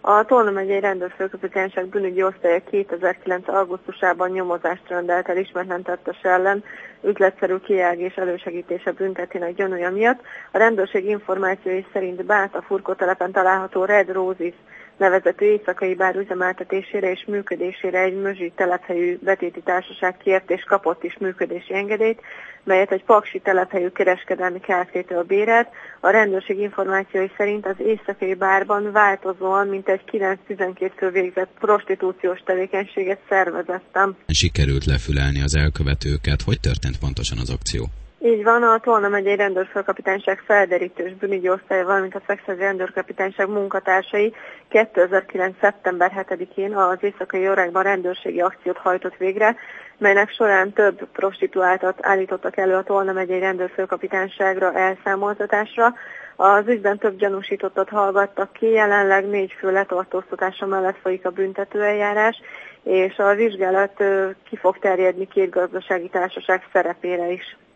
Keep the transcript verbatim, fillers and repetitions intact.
A Tolna megyei rendőrfőkapitányság bűnügyi osztálya kétezer-kilenc. augusztusában nyomozást rendelt el ismeretlen tettes ellen üzletszerű kijelgés elősegítése büntetének gyanúja miatt. A rendőrség információi szerint Báta furkótelepen található Red Roses nevezetű éjszakai bár üzemeltetésére és működésére egy mözsi telephelyű betéti társaság kért és kapott is működési engedélyt, melyet egy paksi telephelyű kereskedelmi Kft-től bérelt. A rendőrség információi szerint az éjszakai bárban változóan mintegy kilenc-tizenkét fő végzett prostitúciós tevékenységet szervezettem. Sikerült lefülelni az elkövetőket. Hogy történt pontosan az akció? Így van, a Tolna megyei rendőrfőkapitányság felderítős bűnügyi osztálya, valamint a Szexádi rendőrkapitányság munkatársai kétezer-kilenc. szeptember hetedikén az éjszakai órákban rendőrségi akciót hajtott végre, melynek során több prostituáltat állítottak elő a Tolna megyei rendőrfőkapitányságra elszámoltatásra. Az ügyben több gyanúsítottat hallgattak ki, jelenleg négy fő letartóztatása mellett folyik a büntetőeljárás, és a vizsgálat ki fog terjedni két gazdasági társaság szerepére is.